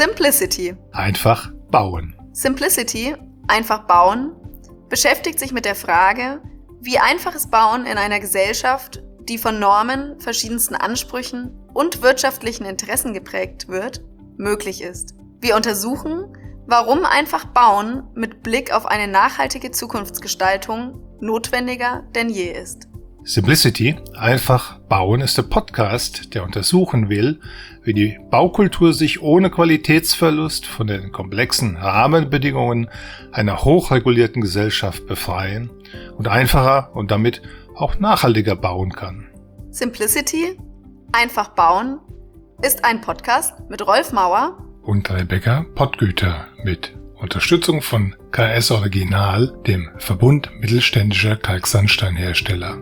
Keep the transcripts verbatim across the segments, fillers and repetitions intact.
Simplicity. Einfach bauen. Simplicity, einfach bauen, beschäftigt sich mit der Frage, wie einfaches Bauen in einer Gesellschaft, die von Normen, verschiedensten Ansprüchen und wirtschaftlichen Interessen geprägt wird, möglich ist. Wir untersuchen, warum einfach Bauen mit Blick auf eine nachhaltige Zukunftsgestaltung notwendiger denn je ist. Simplicity, einfach bauen, ist der Podcast, der untersuchen will, wie die Baukultur sich ohne Qualitätsverlust von den komplexen Rahmenbedingungen einer hochregulierten Gesellschaft befreien und einfacher und damit auch nachhaltiger bauen kann. Simplicity, einfach bauen, ist ein Podcast mit Rolf Mauer und Rebecca Pottgüter mit Unterstützung von K S Original, dem Verbund mittelständischer Kalksandsteinhersteller.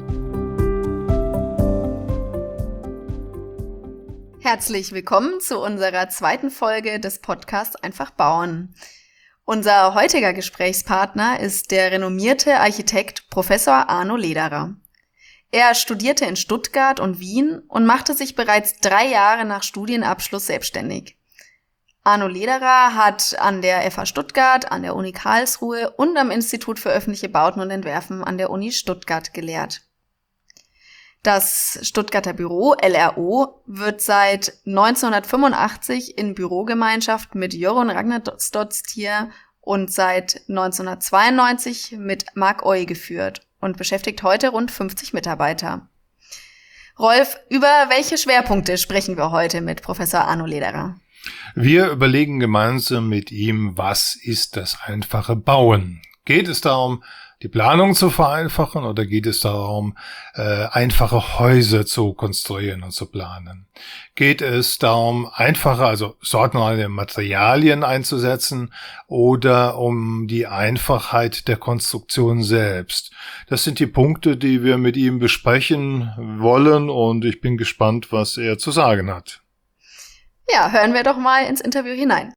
Herzlich willkommen zu unserer zweiten Folge des Podcasts Einfach bauen. Unser heutiger Gesprächspartner ist der renommierte Architekt Professor Arno Lederer. Er studierte in Stuttgart und Wien und machte sich bereits drei Jahre nach Studienabschluss selbstständig. Arno Lederer hat an der F H Stuttgart, an der Uni Karlsruhe und am Institut für öffentliche Bauten und Entwerfen an der Uni Stuttgart gelehrt. Das Stuttgarter Büro L R O wird seit neunzehnhundertfünfundachtzig in Bürogemeinschaft mit Jörun Ragnarsdottir und seit neunzehnhundertzweiundneunzig mit Mark Oy geführt und beschäftigt heute rund fünfzig Mitarbeiter. Rolf, über welche Schwerpunkte sprechen wir heute mit Professor Arno Lederer? Wir überlegen gemeinsam mit ihm, was ist das einfache Bauen? Geht es darum, die Planung zu vereinfachen, oder geht es darum, äh, einfache Häuser zu konstruieren und zu planen? Geht es darum, einfache, also sortenreine Materialien einzusetzen oder um die Einfachheit der Konstruktion selbst? Das sind die Punkte, die wir mit ihm besprechen wollen, und ich bin gespannt, was er zu sagen hat. Ja, hören wir doch mal ins Interview hinein.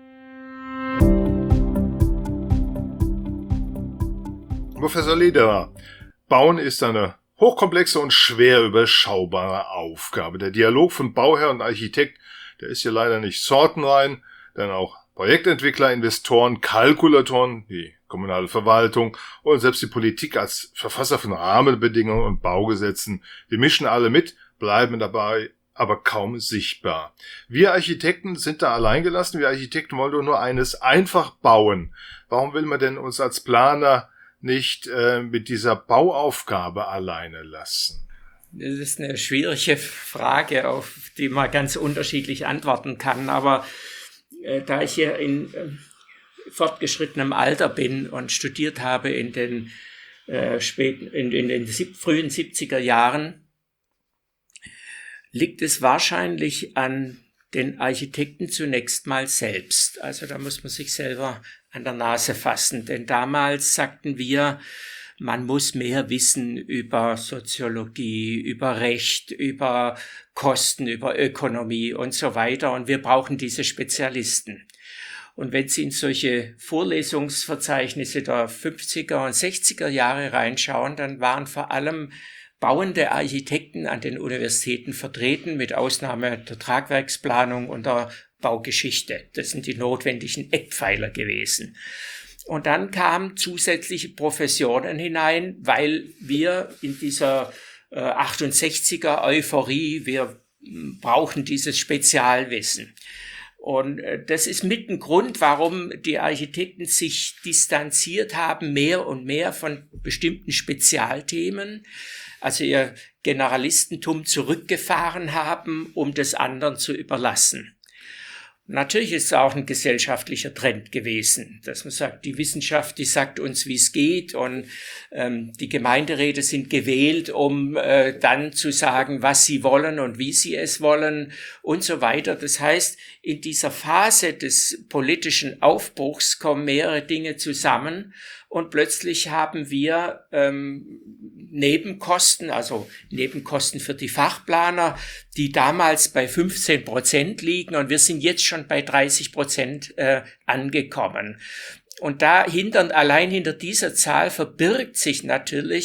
Professor Lederer, Bauen ist eine hochkomplexe und schwer überschaubare Aufgabe. Der Dialog von Bauherr und Architekt, der ist hier leider nicht sortenrein, denn auch Projektentwickler, Investoren, Kalkulatoren, die kommunale Verwaltung und selbst die Politik als Verfasser von Rahmenbedingungen und Baugesetzen, die mischen alle mit, bleiben dabei aber kaum sichtbar. Wir Architekten sind da alleingelassen. Wir Architekten wollen doch nur eines: einfach bauen. Warum will man denn uns als Planer nicht äh, mit dieser Bauaufgabe alleine lassen? Das ist eine schwierige Frage, auf die man ganz unterschiedlich antworten kann. Aber äh, da ich hier in äh, fortgeschrittenem Alter bin und studiert habe in den äh, späten, in, in den sieb- frühen siebziger Jahren, liegt es wahrscheinlich an den Architekten zunächst mal selbst. Also da muss man sich selber an der Nase fassen. Denn damals sagten wir, man muss mehr wissen über Soziologie, über Recht, über Kosten, über Ökonomie und so weiter. Und wir brauchen diese Spezialisten. Und wenn Sie in solche Vorlesungsverzeichnisse der fünfziger und sechziger Jahre reinschauen, dann waren vor allem bauende Architekten an den Universitäten vertreten, mit Ausnahme der Tragwerksplanung und der Baugeschichte. Das sind die notwendigen Eckpfeiler gewesen. Und dann kamen zusätzliche Professionen hinein, weil wir in dieser äh, achtundsechziger Euphorie, wir brauchen dieses Spezialwissen. Und äh, das ist mit ein Grund, warum die Architekten sich distanziert haben, mehr und mehr von bestimmten Spezialthemen, also ihr Generalistentum zurückgefahren haben, um das anderen zu überlassen. Natürlich ist es auch ein gesellschaftlicher Trend gewesen, dass man sagt, die Wissenschaft, die sagt uns, wie es geht, und ähm, die Gemeinderäte sind gewählt, um äh, dann zu sagen, was sie wollen und wie sie es wollen und so weiter. Das heißt, in dieser Phase des politischen Aufbruchs kommen mehrere Dinge zusammen, und plötzlich haben wir ähm, Nebenkosten, also Nebenkosten für die Fachplaner, die damals bei fünfzehn Prozent liegen, und wir sind jetzt schon bei dreißig Prozent äh, angekommen. Und da hinter, allein hinter dieser Zahl verbirgt sich natürlich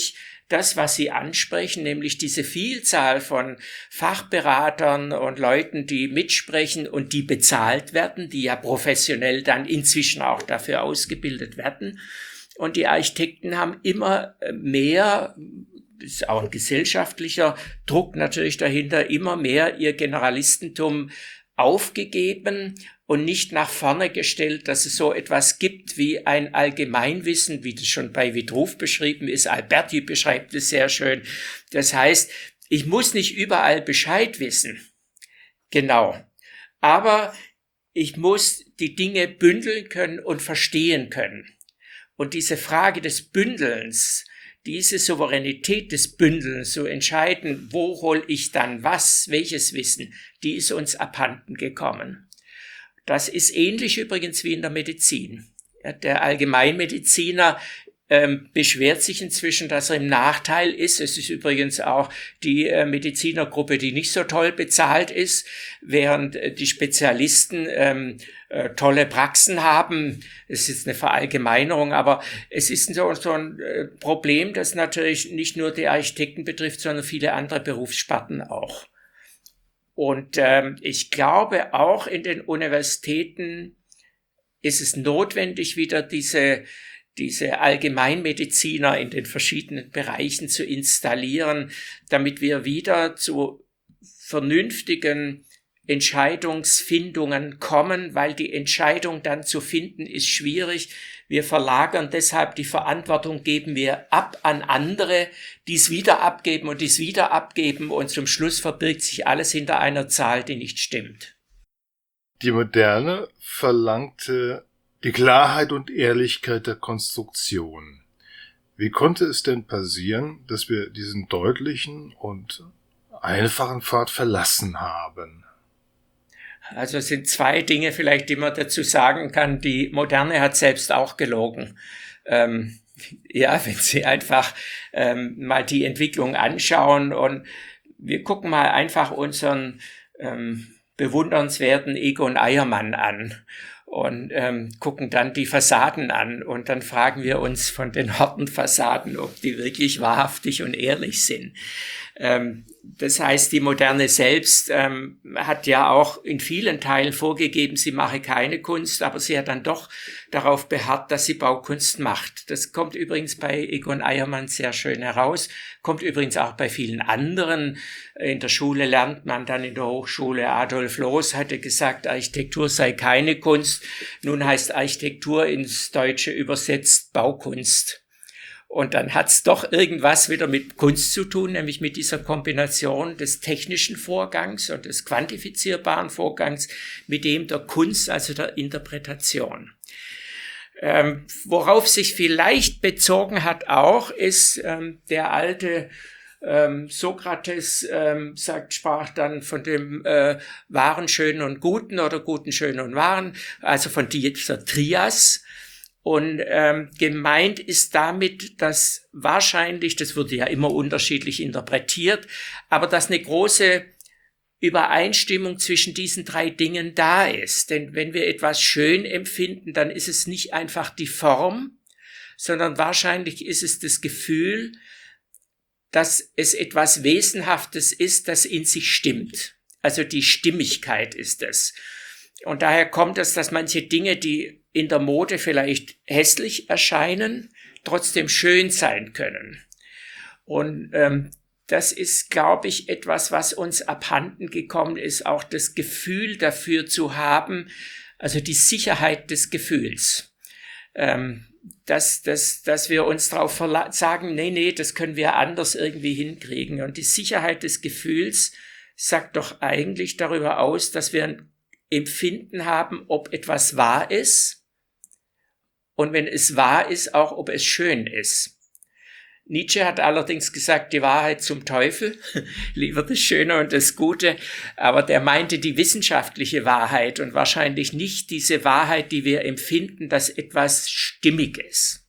das, was Sie ansprechen, nämlich diese Vielzahl von Fachberatern und Leuten, die mitsprechen und die bezahlt werden, die ja professionell dann inzwischen auch dafür ausgebildet werden. Und die Architekten haben immer mehr, das ist auch ein gesellschaftlicher Druck natürlich dahinter, immer mehr ihr Generalistentum aufgegeben und nicht nach vorne gestellt, dass es so etwas gibt wie ein Allgemeinwissen, wie das schon bei Vitruv beschrieben ist. Alberti beschreibt es sehr schön. Das heißt, ich muss nicht überall Bescheid wissen. Genau. Aber ich muss die Dinge bündeln können und verstehen können. Und diese Frage des Bündelns, diese Souveränität des Bündelns, zu entscheiden, wo hole ich dann was, welches Wissen, die ist uns abhanden gekommen. Das ist ähnlich übrigens wie in der Medizin. Ja, der Allgemeinmediziner ähm, beschwert sich inzwischen, dass er im Nachteil ist. Es ist übrigens auch die äh, Medizinergruppe, die nicht so toll bezahlt ist, während äh, die Spezialisten ähm, äh, tolle Praxen haben. Es ist eine Verallgemeinerung, aber es ist so, so ein äh, Problem, das natürlich nicht nur die Architekten betrifft, sondern viele andere Berufssparten auch. Und ähm, ich glaube, auch in den Universitäten ist es notwendig, wieder diese diese Allgemeinmediziner in den verschiedenen Bereichen zu installieren, damit wir wieder zu vernünftigen Entscheidungsfindungen kommen, weil die Entscheidung dann zu finden ist schwierig. Wir verlagern deshalb die Verantwortung, geben wir ab an andere, die es wieder abgeben und die es wieder abgeben und zum Schluss verbirgt sich alles hinter einer Zahl, die nicht stimmt. Die Moderne verlangte die Klarheit und Ehrlichkeit der Konstruktion. Wie konnte es denn passieren, dass wir diesen deutlichen und einfachen Pfad verlassen haben? Also es sind zwei Dinge vielleicht, die man dazu sagen kann. Die Moderne hat selbst auch gelogen. Ähm, ja, wenn Sie einfach ähm, mal die Entwicklung anschauen und wir gucken mal einfach unseren ähm, bewundernswerten Egon Eiermann an und ähm, gucken dann die Fassaden an und dann fragen wir uns von den Hortenfassaden, ob die wirklich wahrhaftig und ehrlich sind. Ähm, das heißt, die Moderne selbst ähm, hat ja auch in vielen Teilen vorgegeben, sie mache keine Kunst, aber sie hat dann doch darauf beharrt, dass sie Baukunst macht. Das kommt übrigens bei Egon Eiermann sehr schön heraus, kommt übrigens auch bei vielen anderen. In der Schule lernt man dann in der Hochschule, Adolf Loos hatte gesagt, Architektur sei keine Kunst. Nun heißt Architektur ins Deutsche übersetzt Baukunst. Und dann hat's doch irgendwas wieder mit Kunst zu tun, nämlich mit dieser Kombination des technischen Vorgangs und des quantifizierbaren Vorgangs mit dem der Kunst, also der Interpretation. Ähm, worauf sich vielleicht bezogen hat auch, ist ähm, der alte ähm, Sokrates ähm, sagt, sprach dann von dem äh, Wahren, Schönen und Guten oder Guten, Schönen und Wahren, also von dieser Trias. Und ähm, gemeint ist damit, dass wahrscheinlich, das wurde ja immer unterschiedlich interpretiert, aber dass eine große Übereinstimmung zwischen diesen drei Dingen da ist. Denn wenn wir etwas schön empfinden, dann ist es nicht einfach die Form, sondern wahrscheinlich ist es das Gefühl, dass es etwas Wesenhaftes ist, das in sich stimmt. Also die Stimmigkeit ist es. Und daher kommt es, dass manche Dinge, die in der Mode vielleicht hässlich erscheinen, trotzdem schön sein können. Und ähm, das ist, glaube ich, etwas, was uns abhanden gekommen ist, auch das Gefühl dafür zu haben, also die Sicherheit des Gefühls. Ähm, dass, dass, dass wir uns darauf sagen, nee, nee, das können wir anders irgendwie hinkriegen. Und die Sicherheit des Gefühls sagt doch eigentlich darüber aus, dass wir ein Empfinden haben, ob etwas wahr ist und wenn es wahr ist, auch ob es schön ist. Nietzsche hat allerdings gesagt, die Wahrheit zum Teufel, lieber das Schöne und das Gute, aber der meinte die wissenschaftliche Wahrheit und wahrscheinlich nicht diese Wahrheit, die wir empfinden, dass etwas stimmig ist.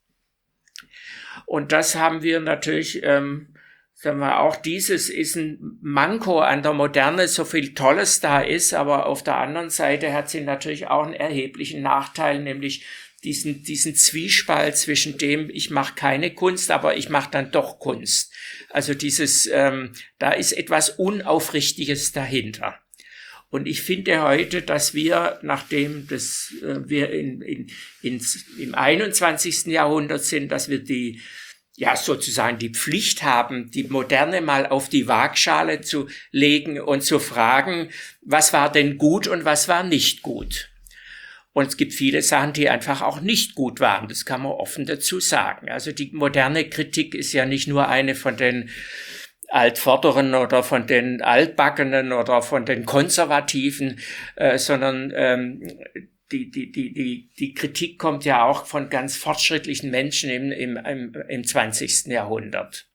Und das haben wir natürlich, ähm, sagen wir, auch dieses ist ein Manko an der Moderne, so viel Tolles da ist, aber auf der anderen Seite hat sie natürlich auch einen erheblichen Nachteil, nämlich diesen, diesen Zwiespalt zwischen dem, ich mache keine Kunst, aber ich mache dann doch Kunst. Also dieses, ähm, da ist etwas Unaufrichtiges dahinter. Und ich finde heute, dass wir, nachdem das, äh, wir in, in, ins, im einundzwanzigsten Jahrhundert sind, dass wir die, ja, sozusagen die Pflicht haben, die Moderne mal auf die Waagschale zu legen und zu fragen, was war denn gut und was war nicht gut. Und es gibt viele Sachen, die einfach auch nicht gut waren. Das kann man offen dazu sagen. Also die moderne Kritik ist ja nicht nur eine von den Altvorderen oder von den Altbackenen oder von den Konservativen, äh, sondern ähm, die, die, die, die, die Kritik kommt ja auch von ganz fortschrittlichen Menschen im, im, im, im zwanzigsten Jahrhundert.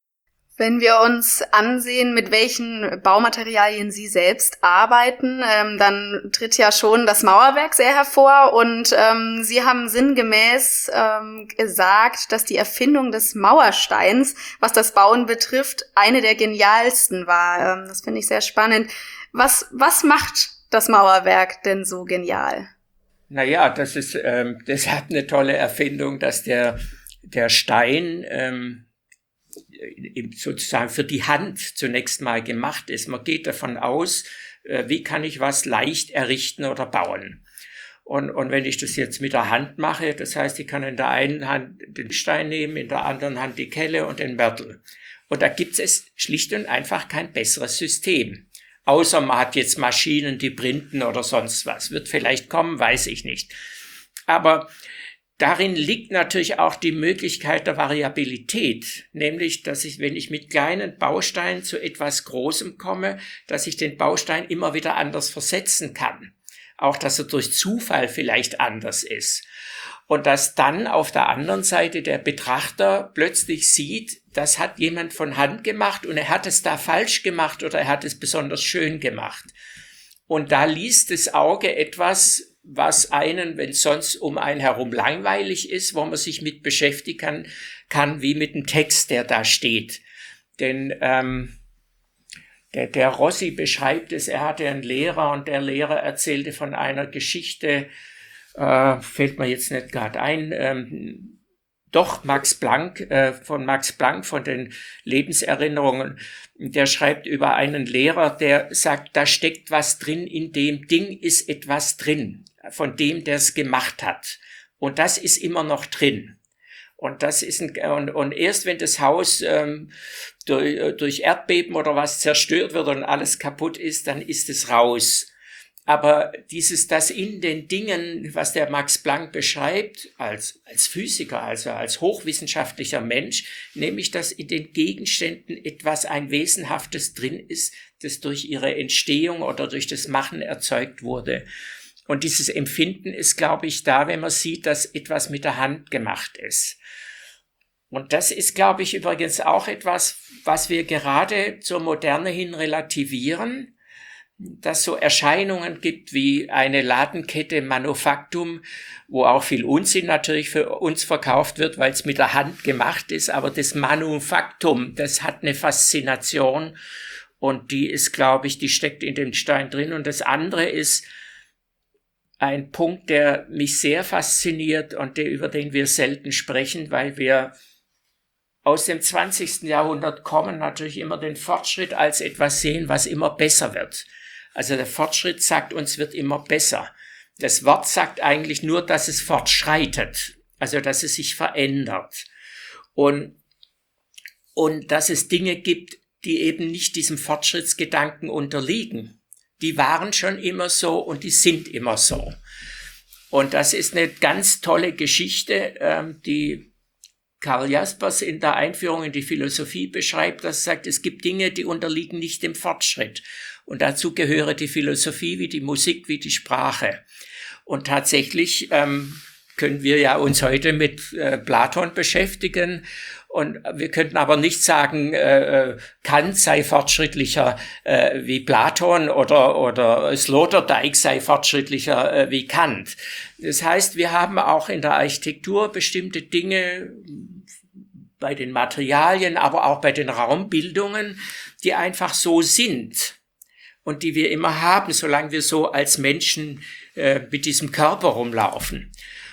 Wenn wir uns ansehen, mit welchen Baumaterialien Sie selbst arbeiten, ähm, dann tritt ja schon das Mauerwerk sehr hervor und ähm, Sie haben sinngemäß ähm, gesagt, dass die Erfindung des Mauersteins, was das Bauen betrifft, eine der genialsten war. Ähm, das finde ich sehr spannend. Was, was macht das Mauerwerk denn so genial? Naja, das ist, ähm, das hat eine tolle Erfindung, dass der, der Stein, ähm, sozusagen für die Hand zunächst mal gemacht ist. Man geht davon aus, wie kann ich was leicht errichten oder bauen. Und, und wenn ich das jetzt mit der Hand mache, das heißt, ich kann in der einen Hand den Stein nehmen, in der anderen Hand die Kelle und den Mörtel. Und da gibt es schlicht und einfach kein besseres System. Außer man hat jetzt Maschinen, die printen oder sonst was. Wird vielleicht kommen, weiß ich nicht. Aber darin liegt natürlich auch die Möglichkeit der Variabilität, nämlich, dass ich, wenn ich mit kleinen Bausteinen zu etwas Großem komme, dass ich den Baustein immer wieder anders versetzen kann. Auch, dass er durch Zufall vielleicht anders ist. Und dass dann auf der anderen Seite der Betrachter plötzlich sieht, das hat jemand von Hand gemacht und er hat es da falsch gemacht oder er hat es besonders schön gemacht. Und da liest das Auge etwas, was einen, wenn es sonst um einen herum langweilig ist, wo man sich mit beschäftigen kann, kann wie mit dem Text, der da steht. Denn ähm, der, der Rossi beschreibt es, er hatte einen Lehrer und der Lehrer erzählte von einer Geschichte, äh, fällt mir jetzt nicht gerade ein, ähm, doch Max Planck, äh, von Max Planck, von den Lebenserinnerungen, der schreibt über einen Lehrer, der sagt, da steckt was drin, in dem Ding ist etwas drin, von dem, der es gemacht hat. Und das ist immer noch drin. Und das ist ein, und, und erst wenn das Haus ähm, durch, durch Erdbeben oder was zerstört wird und alles kaputt ist, dann ist es raus. Aber dieses, das in den Dingen, was der Max Planck beschreibt, als, als Physiker, also als hochwissenschaftlicher Mensch, nämlich, dass in den Gegenständen etwas ein Wesenhaftes drin ist, das durch ihre Entstehung oder durch das Machen erzeugt wurde. Und dieses Empfinden ist, glaube ich, da, wenn man sieht, dass etwas mit der Hand gemacht ist. Und das ist, glaube ich, übrigens auch etwas, was wir gerade zur Moderne hin relativieren, dass so Erscheinungen gibt wie eine Ladenkette Manufaktum, wo auch viel Unsinn natürlich für uns verkauft wird, weil es mit der Hand gemacht ist, aber das Manufaktum, das hat eine Faszination und die ist, glaube ich, die steckt in dem Stein drin. Und das andere ist ein Punkt, der mich sehr fasziniert und der, über den wir selten sprechen, weil wir aus dem zwanzigsten Jahrhundert kommen, natürlich immer den Fortschritt als etwas sehen, was immer besser wird. Also der Fortschritt sagt uns, wird immer besser. Das Wort sagt eigentlich nur, dass es fortschreitet, also dass es sich verändert. Und, und dass es Dinge gibt, die eben nicht diesem Fortschrittsgedanken unterliegen. Die waren schon immer so und die sind immer so. Und das ist eine ganz tolle Geschichte, ähm, die Karl Jaspers in der Einführung in die Philosophie beschreibt, dass er sagt, es gibt Dinge, die unterliegen nicht dem Fortschritt. Und dazu gehöre die Philosophie wie die Musik, wie die Sprache. Und tatsächlich ähm, können wir ja uns heute mit äh, Platon beschäftigen. Und wir könnten aber nicht sagen, äh, Kant sei fortschrittlicher äh, wie Platon oder, oder Sloterdijk sei fortschrittlicher äh, wie Kant. Das heißt, wir haben auch in der Architektur bestimmte Dinge bei den Materialien, aber auch bei den Raumbildungen, die einfach so sind und die wir immer haben, solange wir so als Menschen äh, mit diesem Körper rumlaufen.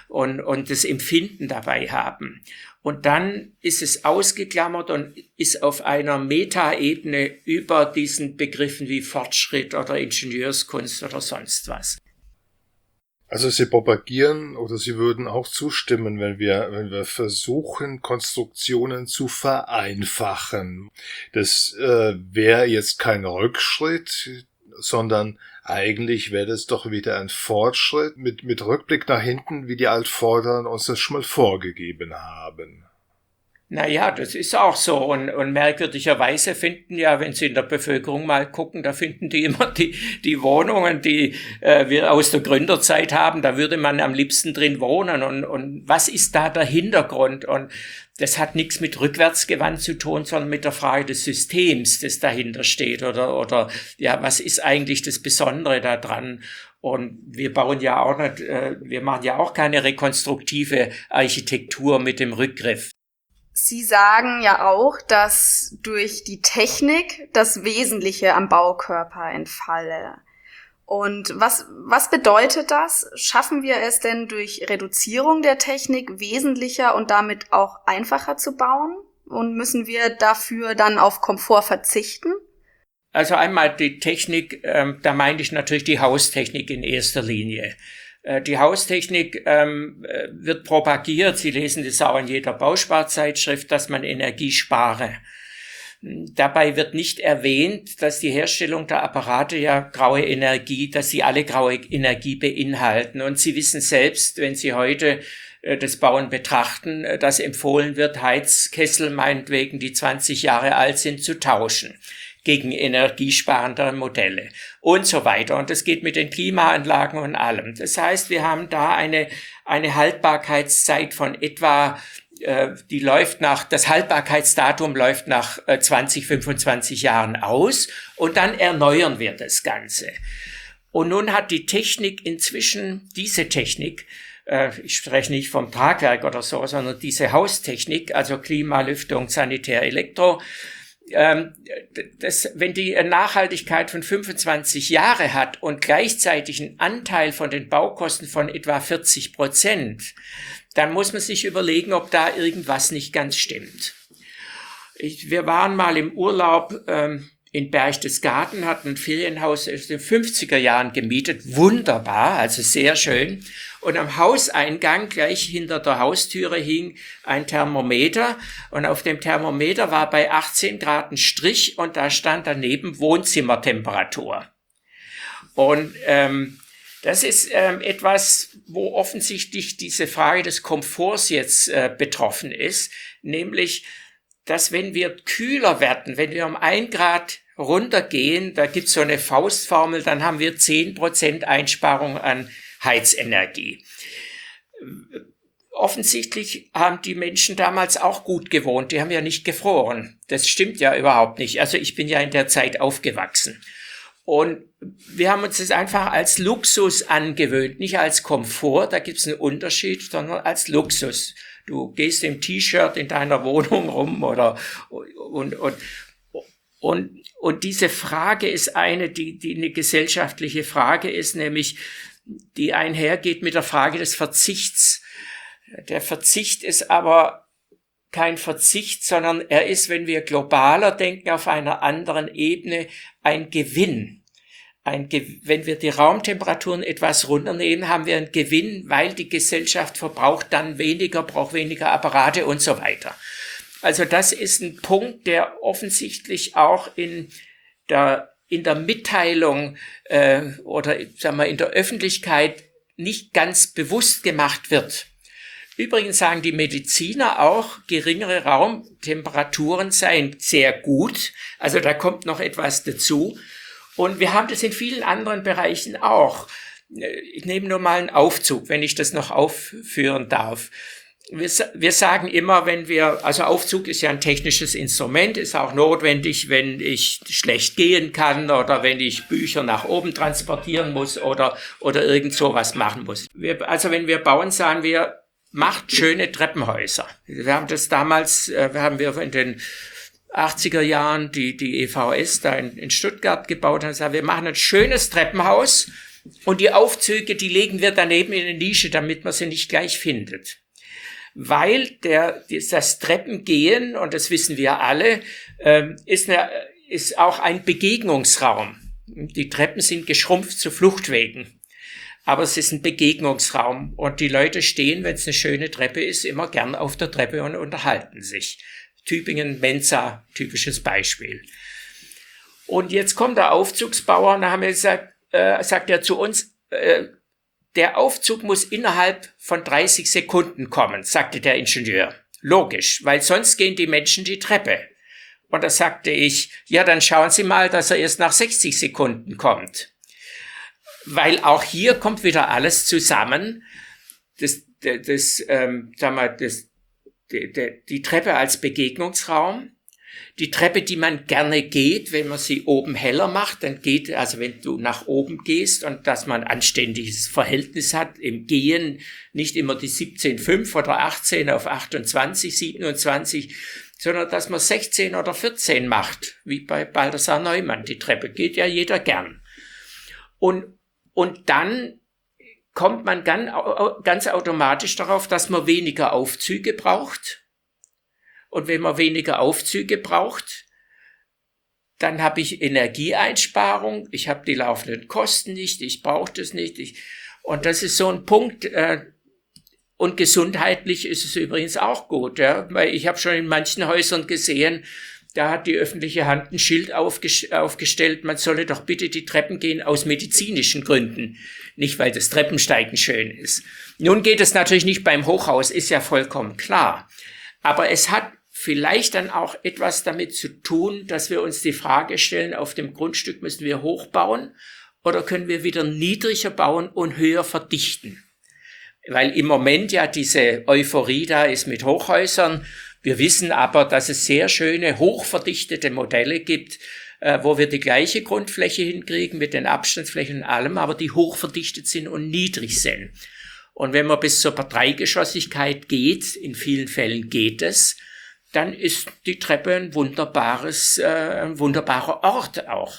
und, und das Empfinden dabei haben. Und dann ist es ausgeklammert und ist auf einer Metaebene über diesen Begriffen wie Fortschritt oder Ingenieurskunst oder sonst was. Also Sie propagieren oder Sie würden auch zustimmen, wenn wir, wenn wir versuchen, Konstruktionen zu vereinfachen. Das äh, wäre jetzt kein Rückschritt, sondern eigentlich wäre das doch wieder ein Fortschritt mit, mit Rückblick nach hinten, wie die Altvorderen uns das schon mal vorgegeben haben. Naja, das ist auch so. Und, und merkwürdigerweise finden ja, wenn Sie in der Bevölkerung mal gucken, da finden die immer die, die Wohnungen, die äh, wir aus der Gründerzeit haben, da würde man am liebsten drin wohnen. Und, und was ist da der Hintergrund? Und das hat nichts mit rückwärtsgewandt zu tun, sondern mit der Frage des Systems, das dahinter steht. Oder, oder ja, was ist eigentlich das Besondere daran? Und wir bauen ja auch nicht, äh, wir machen ja auch keine rekonstruktive Architektur mit dem Rückgriff. Sie sagen ja auch, dass durch die Technik das Wesentliche am Baukörper entfalle. Und was, was bedeutet das? Schaffen wir es denn durch Reduzierung der Technik wesentlicher und damit auch einfacher zu bauen? Und müssen wir dafür dann auf Komfort verzichten? Also einmal die Technik, ähm, da meinte ich natürlich die Haustechnik in erster Linie. Die Haustechnik ähm, wird propagiert, Sie lesen das auch in jeder Bausparzeitschrift, dass man Energie spare. Dabei wird nicht erwähnt, dass die Herstellung der Apparate ja graue Energie, dass sie alle graue Energie beinhalten. Und Sie wissen selbst, wenn Sie heute äh, das Bauen betrachten, äh, dass empfohlen wird, Heizkessel meinetwegen, die zwanzig Jahre alt sind, zu tauschen gegen energiesparendere Modelle und so weiter. Und das geht mit den Klimaanlagen und allem. Das heißt, wir haben da eine, eine Haltbarkeitszeit von etwa, äh, die läuft nach, das Haltbarkeitsdatum läuft nach äh, zwanzig, fünfundzwanzig Jahren aus und dann erneuern wir das Ganze. Und nun hat die Technik inzwischen, diese Technik, äh, ich spreche nicht vom Tragwerk oder so, sondern diese Haustechnik, also Klima, Lüftung, Sanitär, Elektro, Ähm, das, wenn die Nachhaltigkeit von fünfundzwanzig Jahre hat und gleichzeitig einen Anteil von den Baukosten von etwa vierzig Prozent, dann muss man sich überlegen, ob da irgendwas nicht ganz stimmt. Ich, wir waren mal im Urlaub ähm, in Berchtesgaden, hatten ein Ferienhaus aus den fünfziger Jahren gemietet, wunderbar, also sehr schön. Und am Hauseingang, gleich hinter der Haustüre, hing ein Thermometer. Und auf dem Thermometer war bei achtzehn Grad ein Strich und da stand daneben Wohnzimmertemperatur. Und ähm, das ist ähm, etwas, wo offensichtlich diese Frage des Komforts jetzt äh, betroffen ist. Nämlich, dass wenn wir kühler werden, wenn wir um ein Grad runtergehen, da gibt's so eine Faustformel, dann haben wir zehn Prozent Einsparung an Heizenergie. Offensichtlich haben die Menschen damals auch gut gewohnt, die haben ja nicht gefroren. Das stimmt ja überhaupt nicht. Also ich bin ja in der Zeit aufgewachsen. Und wir haben uns das einfach als Luxus angewöhnt, nicht als Komfort, da gibt es einen Unterschied, sondern als Luxus. Du gehst im T-Shirt in deiner Wohnung rum oder und und und und diese Frage ist eine, die die eine gesellschaftliche Frage ist, nämlich die einhergeht mit der Frage des Verzichts. Der Verzicht ist aber kein Verzicht, sondern er ist, wenn wir globaler denken, auf einer anderen Ebene ein Gewinn. Ein Ge- wenn wir die Raumtemperaturen etwas runternehmen, haben wir einen Gewinn, weil die Gesellschaft verbraucht dann weniger, braucht weniger Apparate und so weiter. Also das ist ein Punkt, der offensichtlich auch in der in der Mitteilung äh, oder sagen wir in der Öffentlichkeit nicht ganz bewusst gemacht wird. Übrigens sagen die Mediziner auch, geringere Raumtemperaturen seien sehr gut. Also da kommt noch etwas dazu. Und wir haben das in vielen anderen Bereichen auch. Ich nehme nur mal einen Aufzug, wenn ich das noch aufführen darf. Wir, wir sagen immer, wenn wir, also Aufzug ist ja ein technisches Instrument, ist auch notwendig, wenn ich schlecht gehen kann oder wenn ich Bücher nach oben transportieren muss oder, oder irgend sowas machen muss. Wir, also wenn wir bauen, sagen wir, macht schöne Treppenhäuser. Wir haben das damals, äh, haben wir in den achtziger Jahren die, die E V S da in, in Stuttgart gebaut und gesagt, wir machen ein schönes Treppenhaus Und die Aufzüge, die legen wir daneben in eine Nische, damit man sie nicht gleich findet. Weil der, das Treppengehen, und das wissen wir alle, ist, eine, ist auch ein Begegnungsraum. Die Treppen sind geschrumpft zu Fluchtwegen. Aber es ist ein Begegnungsraum. Und die Leute stehen, wenn es eine schöne Treppe ist, immer gern auf der Treppe und unterhalten sich. Tübingen, Mensa, typisches Beispiel. Und jetzt kommt der Aufzugsbauer und da haben wir gesagt, äh, sagt er zu uns, äh, der Aufzug muss innerhalb von dreißig Sekunden kommen, sagte der Ingenieur. Logisch, weil sonst gehen die Menschen die Treppe. Und da sagte ich, ja, dann schauen Sie mal, dass er erst nach sechzig Sekunden kommt. Weil auch hier kommt wieder alles zusammen. Das, das, das, ähm, sag mal, das, die, die, die Treppe als Begegnungsraum. Die Treppe, die man gerne geht, wenn man sie oben heller macht, dann geht, also wenn du nach oben gehst und dass man ein anständiges Verhältnis hat, im Gehen nicht immer die siebzehn Komma fünf oder achtzehn auf achtundzwanzig, siebenundzwanzig, sondern dass man sechzehn oder vierzehn macht, wie bei Balthasar Neumann. Die Treppe geht ja jeder gern. Und, und dann kommt man ganz, ganz automatisch darauf, dass man weniger Aufzüge braucht. Und wenn man weniger Aufzüge braucht, dann habe ich Energieeinsparung, ich habe die laufenden Kosten nicht, ich brauche das nicht. Ich, und das ist so ein Punkt. Äh, und gesundheitlich ist es übrigens auch gut, ja, weil ich habe schon in manchen Häusern gesehen, da hat die öffentliche Hand ein Schild aufges- aufgestellt, man solle doch bitte die Treppen gehen aus medizinischen Gründen, nicht weil das Treppensteigen schön ist. Nun geht es natürlich nicht beim Hochhaus, ist ja vollkommen klar. Aber es hat vielleicht dann auch etwas damit zu tun, dass wir uns die Frage stellen, auf dem Grundstück müssen wir hochbauen oder können wir wieder niedriger bauen und höher verdichten? Weil im Moment ja diese Euphorie da ist mit Hochhäusern. Wir wissen aber, dass es sehr schöne, hochverdichtete Modelle gibt, äh, wo wir die gleiche Grundfläche hinkriegen mit den Abstandsflächen und allem, aber die hochverdichtet sind und niedrig sind. Und wenn man bis zur Dreigeschossigkeit geht, in vielen Fällen geht es, dann ist die Treppe ein wunderbares, äh, ein wunderbarer Ort auch.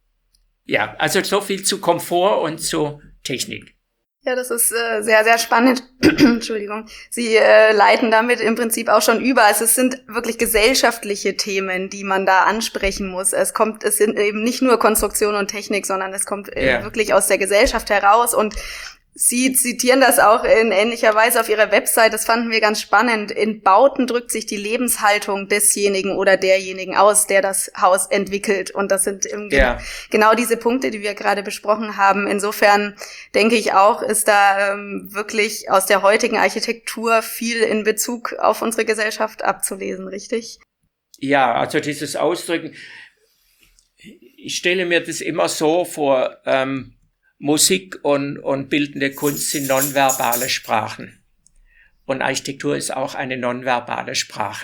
Ja, also so viel zu Komfort und zu Technik. Ja, das ist äh, sehr, sehr spannend. Entschuldigung. Sie äh, leiten damit im Prinzip auch schon über. Also es sind wirklich gesellschaftliche Themen, die man da ansprechen muss. Es kommt, es sind eben nicht nur Konstruktion und Technik, sondern es kommt äh, Ja. wirklich aus der Gesellschaft heraus. Und Sie zitieren das auch in ähnlicher Weise auf Ihrer Website. Das fanden wir ganz spannend. In Bauten drückt sich die Lebenshaltung desjenigen oder derjenigen aus, der das Haus entwickelt. Und das sind eben Ja. genau diese Punkte, die wir gerade besprochen haben. Insofern denke ich auch, ist da ähm, wirklich aus der heutigen Architektur viel in Bezug auf unsere Gesellschaft abzulesen, richtig? Ja, also dieses Ausdrücken, ich stelle mir das immer so vor, ähm, Musik und, und bildende Kunst sind nonverbale Sprachen. Und Architektur ist auch eine nonverbale Sprache.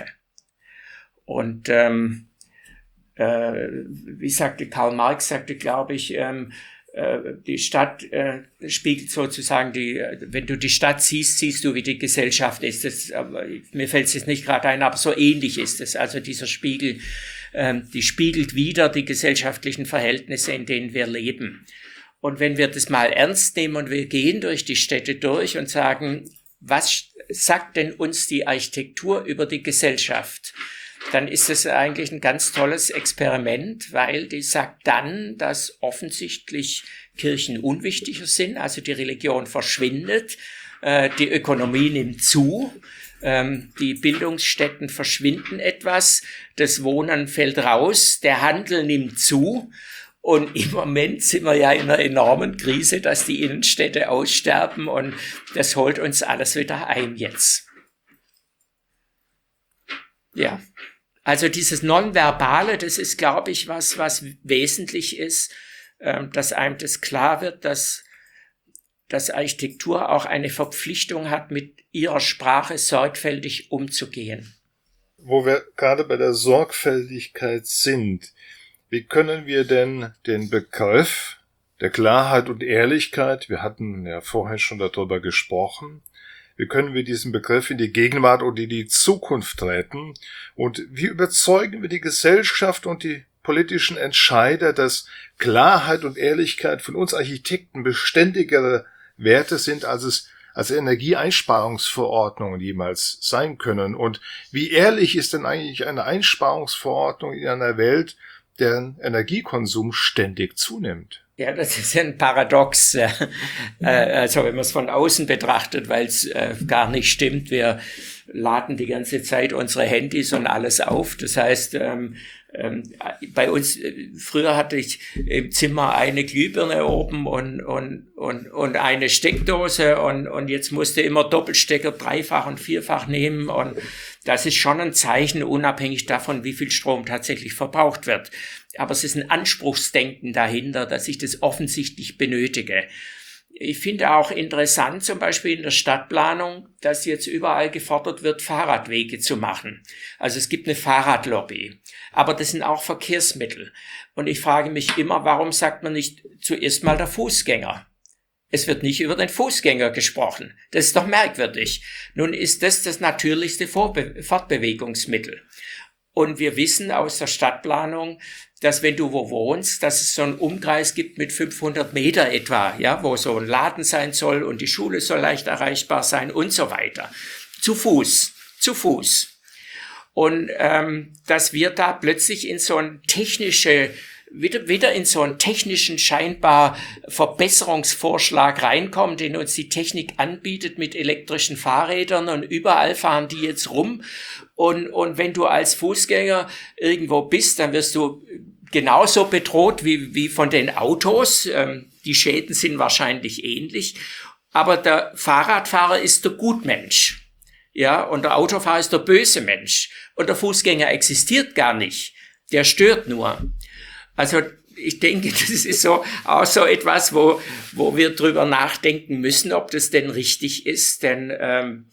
Und ähm, äh, wie sagte Karl Marx, sagte, glaube ich, ähm, äh, die Stadt äh, spiegelt sozusagen die, wenn du die Stadt siehst, siehst du, wie die Gesellschaft ist. Das, aber mir fällt es jetzt nicht gerade ein, aber so ähnlich ist es. Also dieser Spiegel, ähm, die spiegelt wieder die gesellschaftlichen Verhältnisse, in denen wir leben. Und wenn wir das mal ernst nehmen und wir gehen durch die Städte durch und sagen, was sagt denn uns die Architektur über die Gesellschaft, dann ist es eigentlich ein ganz tolles Experiment, weil die sagt dann, dass offensichtlich Kirchen unwichtiger sind, also die Religion verschwindet, äh, die Ökonomie nimmt zu, ähm, die Bildungsstätten verschwinden etwas, das Wohnen fällt raus, der Handel nimmt zu. Und im Moment sind wir ja in einer enormen Krise, dass die Innenstädte aussterben und das holt uns alles wieder ein jetzt. Ja, also dieses Nonverbale, das ist, glaube ich, was, was wesentlich ist, ähm, dass einem das klar wird, dass, dass Architektur auch eine Verpflichtung hat, mit ihrer Sprache sorgfältig umzugehen. Wo wir gerade bei der Sorgfältigkeit sind, wie können wir denn den Begriff der Klarheit und Ehrlichkeit, wir hatten ja vorhin schon darüber gesprochen, wie können wir diesen Begriff in die Gegenwart und in die Zukunft treten und wie überzeugen wir die Gesellschaft und die politischen Entscheider, dass Klarheit und Ehrlichkeit von uns Architekten beständigere Werte sind, als es als Energieeinsparungsverordnungen jemals sein können. Und wie ehrlich ist denn eigentlich eine Einsparungsverordnung in einer Welt, deren Energiekonsum ständig zunimmt? Ja, das ist ein Paradox, äh, also wenn man es von außen betrachtet, weil es äh, gar nicht stimmt. Wir laden die ganze Zeit unsere Handys und alles auf. Das heißt, ähm, ähm, bei uns, äh, früher hatte ich im Zimmer eine Glühbirne oben und und und und eine Steckdose und und jetzt musste immer Doppelstecker dreifach und vierfach nehmen und das ist schon ein Zeichen, unabhängig davon, wie viel Strom tatsächlich verbraucht wird. Aber es ist ein Anspruchsdenken dahinter, dass ich das offensichtlich benötige. Ich finde auch interessant, zum Beispiel in der Stadtplanung, dass jetzt überall gefordert wird, Fahrradwege zu machen. Also es gibt eine Fahrradlobby. Aber das sind auch Verkehrsmittel. Und ich frage mich immer, warum sagt man nicht zuerst mal der Fußgänger? Es wird nicht über den Fußgänger gesprochen. Das ist doch merkwürdig. Nun ist das das natürlichste Vorbe- Fortbewegungsmittel. Und wir wissen aus der Stadtplanung, dass wenn du wo wohnst, dass es so einen Umkreis gibt mit fünfhundert Meter etwa, ja, wo so ein Laden sein soll und die Schule soll leicht erreichbar sein und so weiter. Zu Fuß, zu Fuß. Und ähm, dass wir da plötzlich in so ein technische, wieder, wieder in so einen technischen scheinbar Verbesserungsvorschlag reinkommen, den uns die Technik anbietet mit elektrischen Fahrrädern und überall fahren die jetzt rum. Und, und wenn du als Fußgänger irgendwo bist, dann wirst du genauso bedroht wie, wie von den Autos. Ähm, die Schäden sind wahrscheinlich ähnlich. Aber der Fahrradfahrer ist der Gutmensch. Ja, und der Autofahrer ist der böse Mensch. Und der Fußgänger existiert gar nicht. Der stört nur. Also, ich denke, das ist so, auch so etwas, wo, wo wir drüber nachdenken müssen, ob das denn richtig ist, denn, ähm,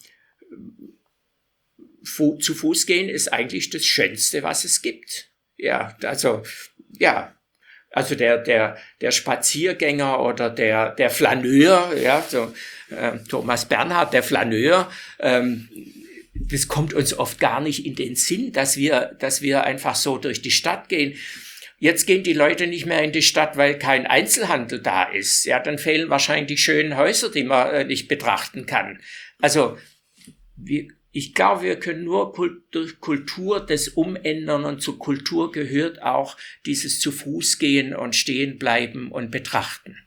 Fu- zu Fuß gehen ist eigentlich das Schönste, was es gibt. Ja, also, ja, also der, der, der Spaziergänger oder der, der Flaneur, ja, so, äh, Thomas Bernhard, der Flaneur, ähm, das kommt uns oft gar nicht in den Sinn, dass wir, dass wir einfach so durch die Stadt gehen. Jetzt gehen die Leute nicht mehr in die Stadt, weil kein Einzelhandel da ist. Ja, dann fehlen wahrscheinlich die schönen Häuser, die man äh, nicht betrachten kann. Also, wir, Ich glaube, wir können nur durch Kultur das umändern und zur Kultur gehört auch dieses zu Fuß gehen und stehen bleiben und betrachten.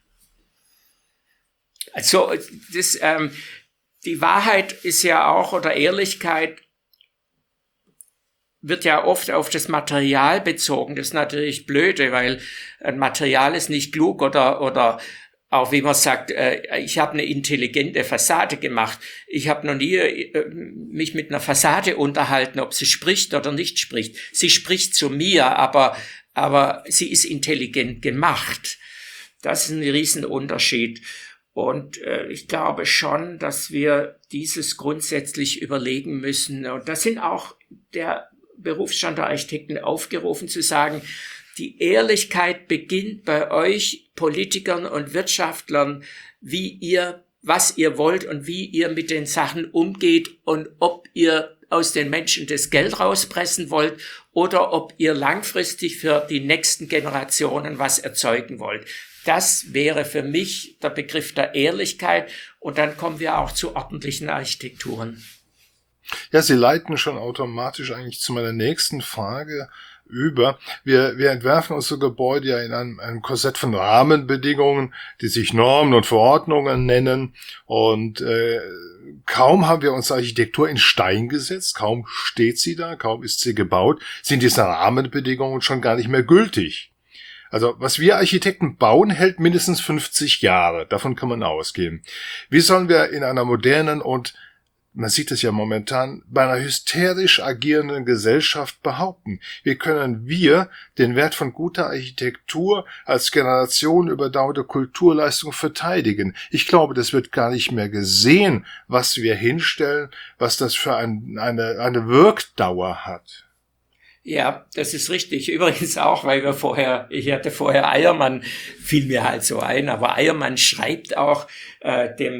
Also das, ähm, die Wahrheit ist ja auch, oder Ehrlichkeit wird ja oft auf das Material bezogen. Das ist natürlich blöde, weil ein Material ist nicht klug oder oder auch wie man sagt, äh, ich habe eine intelligente Fassade gemacht. Ich habe noch nie äh, mich mit einer Fassade unterhalten, ob sie spricht oder nicht spricht. Sie spricht zu mir, aber aber sie ist intelligent gemacht. Das ist ein Riesenunterschied. Und äh, ich glaube schon, dass wir dieses grundsätzlich überlegen müssen. Und da sind auch der Berufsstand der Architekten aufgerufen zu sagen, die Ehrlichkeit beginnt bei euch Politikern und Wirtschaftlern, wie ihr, was ihr wollt und wie ihr mit den Sachen umgeht und ob ihr aus den Menschen das Geld rauspressen wollt oder ob ihr langfristig für die nächsten Generationen was erzeugen wollt. Das wäre für mich der Begriff der Ehrlichkeit und dann kommen wir auch zu ordentlichen Architekturen. Ja, Sie leiten schon automatisch eigentlich zu meiner nächsten Frage über. Wir, wir entwerfen unsere Gebäude ja in einem, einem Korsett von Rahmenbedingungen, die sich Normen und Verordnungen nennen. Und äh, kaum haben wir unsere Architektur in Stein gesetzt, kaum steht sie da, kaum ist sie gebaut, sind diese Rahmenbedingungen schon gar nicht mehr gültig. Also was wir Architekten bauen, hält mindestens fünfzig Jahre. Davon kann man ausgehen. Wie sollen wir in einer modernen und, man sieht es ja momentan, bei einer hysterisch agierenden Gesellschaft behaupten, wie können wir den Wert von guter Architektur als Generation überdauernde Kulturleistung verteidigen? Ich glaube, das wird gar nicht mehr gesehen, was wir hinstellen, was das für ein, eine, eine Wirkdauer hat. Ja, das ist richtig. Übrigens auch, weil wir vorher, ich hatte vorher Eiermann, fiel mir halt so ein, aber Eiermann schreibt auch äh, dem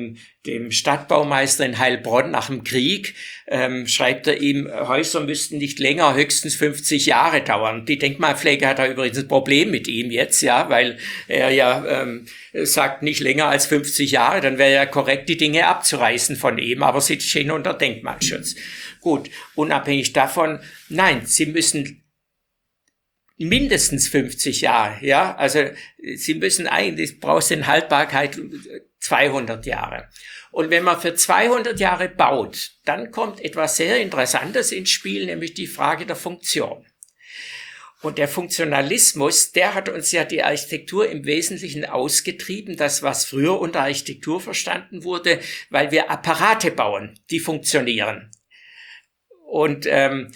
dem Stadtbaumeister in Heilbronn nach dem Krieg, ähm, schreibt er ihm, Häuser müssten nicht länger, höchstens fünfzig Jahre dauern. Die Denkmalpflege hat da übrigens ein Problem mit ihm jetzt, ja, weil er ja ähm, sagt, nicht länger als fünfzig Jahre, dann wäre ja korrekt, die Dinge abzureißen von ihm, aber sie stehen unter Denkmalschutz. Gut, unabhängig davon, nein, sie müssen mindestens fünfzig Jahre, ja, also sie müssen eigentlich, brauchst eine Haltbarkeit zweihundert Jahre. Und wenn man für zweihundert Jahre baut, dann kommt etwas sehr Interessantes ins Spiel, nämlich die Frage der Funktion. Und der Funktionalismus, der hat uns ja die Architektur im Wesentlichen ausgetrieben, das, was früher unter Architektur verstanden wurde, weil wir Apparate bauen, die funktionieren. Und ähm,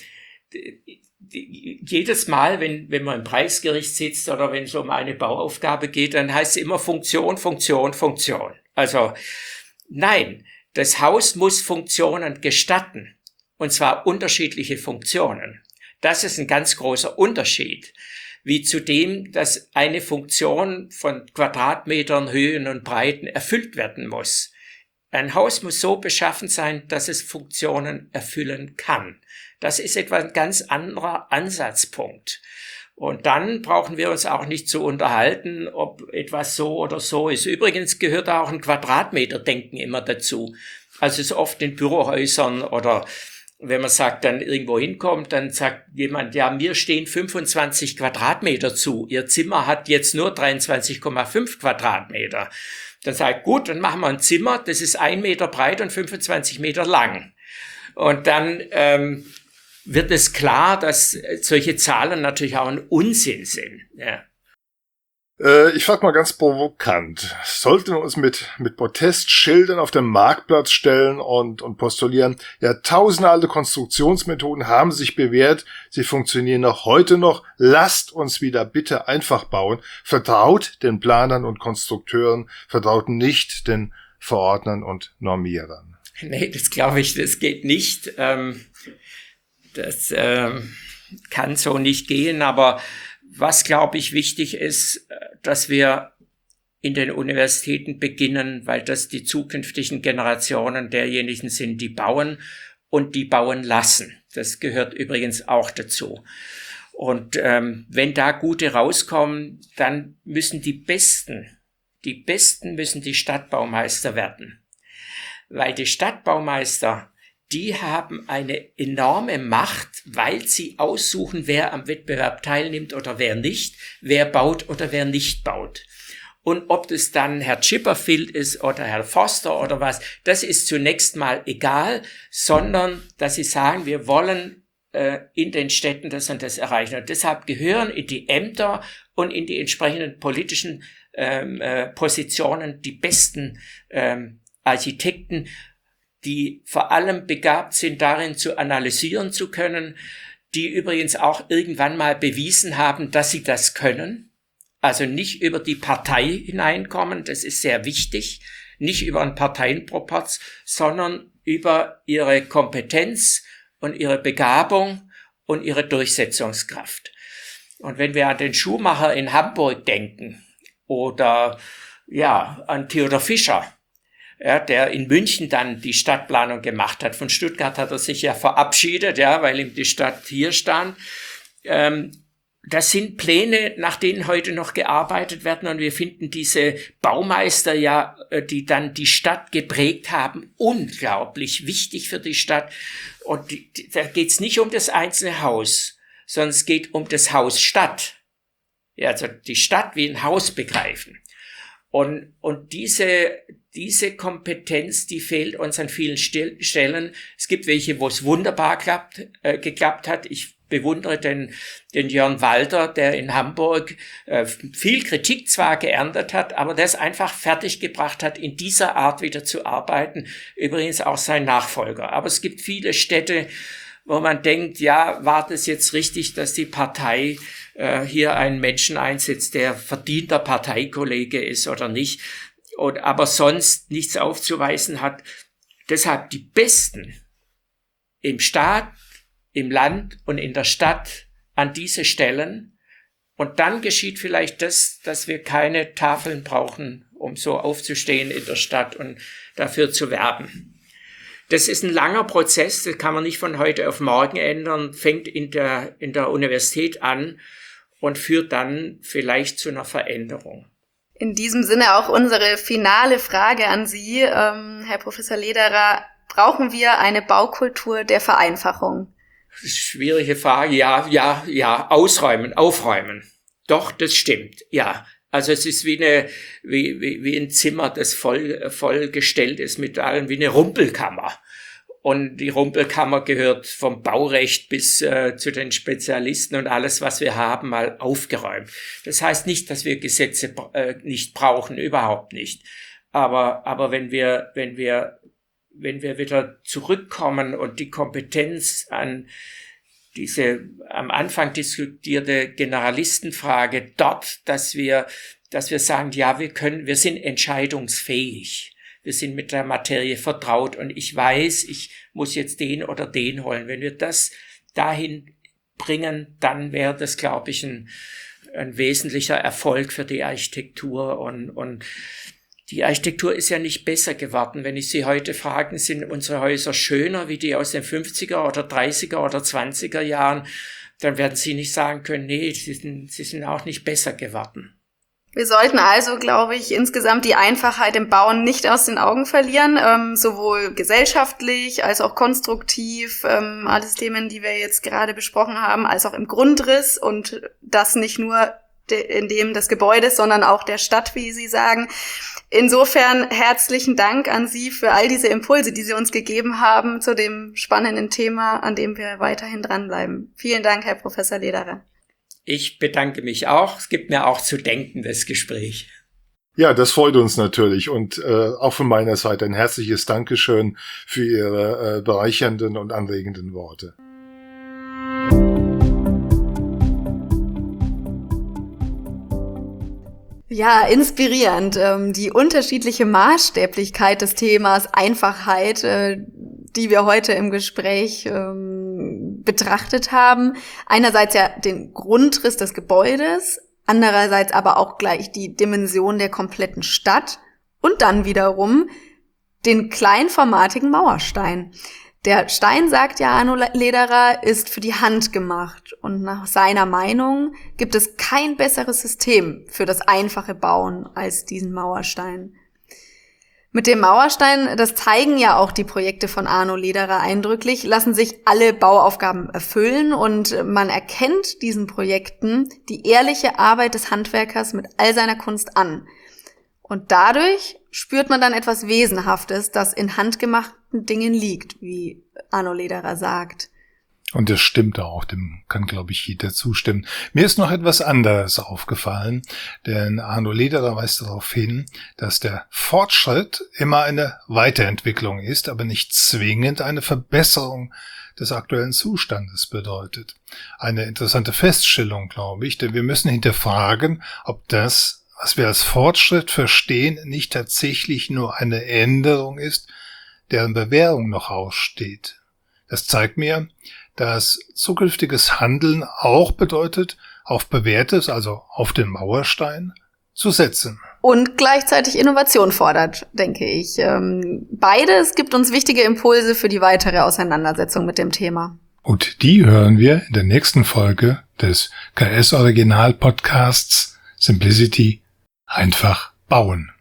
jedes Mal, wenn, wenn man im Preisgericht sitzt oder wenn es um eine Bauaufgabe geht, dann heißt es immer Funktion, Funktion, Funktion. Also nein, das Haus muss Funktionen gestatten, und zwar unterschiedliche Funktionen. Das ist ein ganz großer Unterschied, wie zu dem, dass eine Funktion von Quadratmetern, Höhen und Breiten erfüllt werden muss. Ein Haus muss so beschaffen sein, dass es Funktionen erfüllen kann. Das ist etwa ein ganz anderer Ansatzpunkt. Und dann brauchen wir uns auch nicht zu unterhalten, ob etwas so oder so ist. Übrigens gehört auch ein Quadratmeterdenken immer dazu. Also es ist oft in Bürohäusern oder wenn man sagt, dann irgendwo hinkommt, dann sagt jemand, ja, mir stehen fünfundzwanzig Quadratmeter zu. Ihr Zimmer hat jetzt nur dreiundzwanzig Komma fünf Quadratmeter. Dann sage ich, gut, dann machen wir ein Zimmer, das ist ein Meter breit und fünfundzwanzig Meter lang. Und dann ähm, wird es klar, dass solche Zahlen natürlich auch ein Unsinn sind. Ja. Äh, ich frage mal ganz provokant. Sollten wir uns mit, mit Protestschildern auf den Marktplatz stellen und, und postulieren, ja, tausende alte Konstruktionsmethoden haben sich bewährt, sie funktionieren auch heute noch, lasst uns wieder bitte einfach bauen, vertraut den Planern und Konstrukteuren, vertraut nicht den Verordnern und Normierern. Nee, das glaube ich, das geht nicht. Ähm Das ähm, kann so nicht gehen, aber was, glaube ich, wichtig ist, dass wir in den Universitäten beginnen, weil das die zukünftigen Generationen derjenigen sind, die bauen und die bauen lassen. Das gehört übrigens auch dazu. Und ähm, wenn da gute rauskommen, dann müssen die Besten, die Besten müssen die Stadtbaumeister werden. Weil die Stadtbaumeister, die haben eine enorme Macht, weil sie aussuchen, wer am Wettbewerb teilnimmt oder wer nicht, wer baut oder wer nicht baut. Und ob das dann Herr Chipperfield ist oder Herr Foster oder was, das ist zunächst mal egal, sondern dass sie sagen, wir wollen äh, in den Städten das und das erreichen. Und deshalb gehören in die Ämter und in die entsprechenden politischen ähm, äh, Positionen die besten ähm, Architekten, die vor allem begabt sind, darin zu analysieren zu können, die übrigens auch irgendwann mal bewiesen haben, dass sie das können. Also nicht über die Partei hineinkommen, das ist sehr wichtig, nicht über einen Parteienproporz, sondern über ihre Kompetenz und ihre Begabung und ihre Durchsetzungskraft. Und wenn wir an den Schuhmacher in Hamburg denken oder ja an Theodor Fischer, ja, der in München dann die Stadtplanung gemacht hat. Von Stuttgart hat er sich ja verabschiedet, ja, weil ihm die Stadt hier stand. Ähm, das sind Pläne, nach denen heute noch gearbeitet werden, und wir finden diese Baumeister ja, die dann die Stadt geprägt haben, unglaublich wichtig für die Stadt. Und die, die, da geht es nicht um das einzelne Haus, sondern es geht um das Haus Stadt. Ja, also die Stadt wie ein Haus begreifen. Und, und diese, diese Kompetenz, die fehlt uns an vielen Stil- Stellen. Es gibt welche, wo es wunderbar klappt, äh, geklappt hat. Ich bewundere den, den Jörn Walter, der in Hamburg äh, viel Kritik zwar geerntet hat, aber der es einfach fertiggebracht hat, in dieser Art wieder zu arbeiten. Übrigens auch sein Nachfolger. Aber es gibt viele Städte, wo man denkt, ja, war das jetzt richtig, dass die Partei äh, hier einen Menschen einsetzt, der verdienter Parteikollege ist oder nicht, und aber sonst nichts aufzuweisen hat. Deshalb die Besten im Staat, im Land und in der Stadt an diese Stellen. Und dann geschieht vielleicht das, dass wir keine Tafeln brauchen, um um so aufzustehen in der Stadt und dafür zu werben. Das ist ein langer Prozess, das kann man nicht von heute auf morgen ändern, fängt in der, in der Universität an und führt dann vielleicht zu einer Veränderung. In diesem Sinne auch unsere finale Frage an Sie, ähm, Herr Professor Lederer. Brauchen wir eine Baukultur der Vereinfachung? Das ist eine schwierige Frage. Ja, ja, ja, ausräumen, aufräumen. Doch, das stimmt, ja. Also es ist wie eine, wie, wie, wie ein Zimmer, das voll, vollgestellt ist mit allem, wie eine Rumpelkammer. Und die Rumpelkammer gehört vom Baurecht bis äh, zu den Spezialisten und alles, was wir haben, mal aufgeräumt. Das heißt nicht, dass wir Gesetze äh, nicht brauchen, überhaupt nicht. Aber, aber wenn wir, wenn wir, wenn wir wieder zurückkommen und die Kompetenz an diese am Anfang diskutierte Generalistenfrage dort, dass wir, dass wir sagen, ja, wir können, wir sind entscheidungsfähig. Wir sind mit der Materie vertraut und ich weiß, ich muss jetzt den oder den holen. Wenn wir das dahin bringen, dann wäre das, glaube ich, ein, ein wesentlicher Erfolg für die Architektur und, und die Architektur ist ja nicht besser geworden. Wenn ich Sie heute frage, sind unsere Häuser schöner wie die aus den fünfziger oder dreißiger oder zwanziger Jahren, dann werden Sie nicht sagen können, nee, sie sind, sie sind auch nicht besser geworden. Wir sollten also, glaube ich, insgesamt die Einfachheit im Bauen nicht aus den Augen verlieren, ähm, sowohl gesellschaftlich als auch konstruktiv, ähm, alles Themen, die wir jetzt gerade besprochen haben, als auch im Grundriss und das nicht nur de- in dem des Gebäudes, sondern auch der Stadt, wie Sie sagen. Insofern herzlichen Dank an Sie für all diese Impulse, die Sie uns gegeben haben zu dem spannenden Thema, an dem wir weiterhin dranbleiben. Vielen Dank, Herr Professor Lederer. Ich bedanke mich auch. Es gibt mir auch zu denken, das Gespräch. Ja, das freut uns natürlich und äh, auch von meiner Seite ein herzliches Dankeschön für Ihre äh, bereichernden und anregenden Worte. Ja, inspirierend. Ähm, die unterschiedliche Maßstäblichkeit des Themas Einfachheit, äh, die wir heute im Gespräch ähm, betrachtet haben. Einerseits ja den Grundriss des Gebäudes, andererseits aber auch gleich die Dimension der kompletten Stadt und dann wiederum den kleinformatigen Mauerstein. Der Stein, sagt ja Arno Lederer, ist für die Hand gemacht und nach seiner Meinung gibt es kein besseres System für das einfache Bauen als diesen Mauerstein. Mit dem Mauerstein, das zeigen ja auch die Projekte von Arno Lederer eindrücklich, lassen sich alle Bauaufgaben erfüllen und man erkennt diesen Projekten die ehrliche Arbeit des Handwerkers mit all seiner Kunst an. Und dadurch spürt man dann etwas Wesenhaftes, das in handgemachten Dingen liegt, wie Arno Lederer sagt. Und das stimmt auch, dem kann, glaube ich, jeder zustimmen. Mir ist noch etwas anderes aufgefallen, denn Arno Lederer weist darauf hin, dass der Fortschritt immer eine Weiterentwicklung ist, aber nicht zwingend eine Verbesserung des aktuellen Zustandes bedeutet. Eine interessante Feststellung, glaube ich, denn wir müssen hinterfragen, ob das, was wir als Fortschritt verstehen, nicht tatsächlich nur eine Änderung ist, deren Bewährung noch aussteht. Das zeigt mir, dass zukünftiges Handeln auch bedeutet, auf Bewährtes, also auf den Mauerstein, zu setzen. Und gleichzeitig Innovation fordert, denke ich. Beides gibt uns wichtige Impulse für die weitere Auseinandersetzung mit dem Thema. Und die hören wir in der nächsten Folge des K S-Original-Podcasts Simplicity einfach bauen.